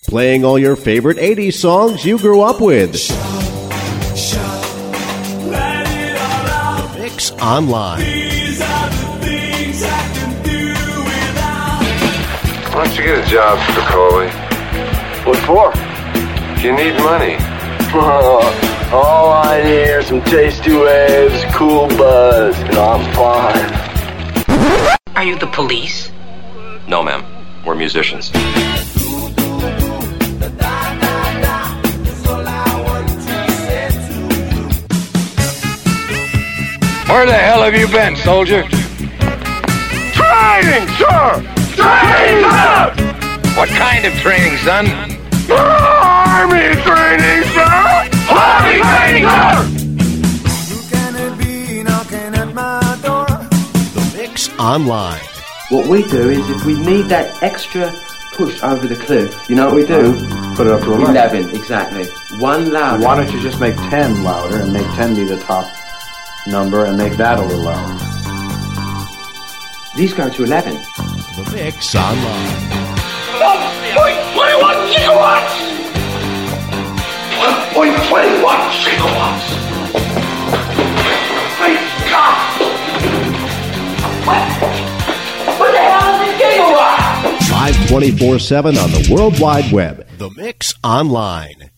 Playing all your favorite 80s songs you grew up with. The Mix Online. Why don't you get a job, Spicoli? What for? You need money. All I need are some tasty waves, cool buzz, and I'm fine. Are you the police? No, ma'am. We're musicians. Where the hell have you been, soldier? Training, sir! Training, sir! What kind of training, son? Army training, sir! Army training, sir! The Mix Online. What we do is if we need that extra push over the cliff, you know what we do? Put it up to 11, exactly. One louder. Why don't you just make 10 louder and make 10 be the top number and make that a little louder? These go to 11. The Mix Online. 1.21 gigawatts! 1.21 gigawatts! Great God! What the hell is a gigawatt? 524/7 on the World Wide Web. The Mix Online.